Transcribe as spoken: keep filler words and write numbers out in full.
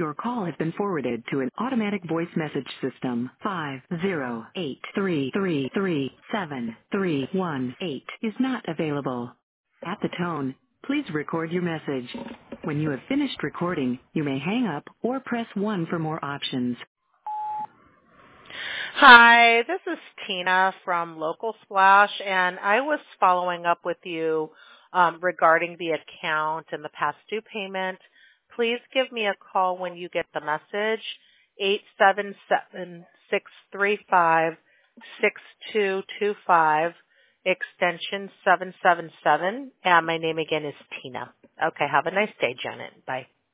Your call has been forwarded to an automatic voice message system. Five zero eight three three three seven three one eight is not available. At the tone, please record your message. When you have finished recording, you may hang up or press one for more options. Hi, this is Tina from Local Splash, and I was following up with you um, regarding the account and the past due payment. Please give me a call when you get the message, eight seven seven, six three five, six two two five, extension seven seven seven, and my name again is Tina. Okay, have a nice day, Janet. Bye.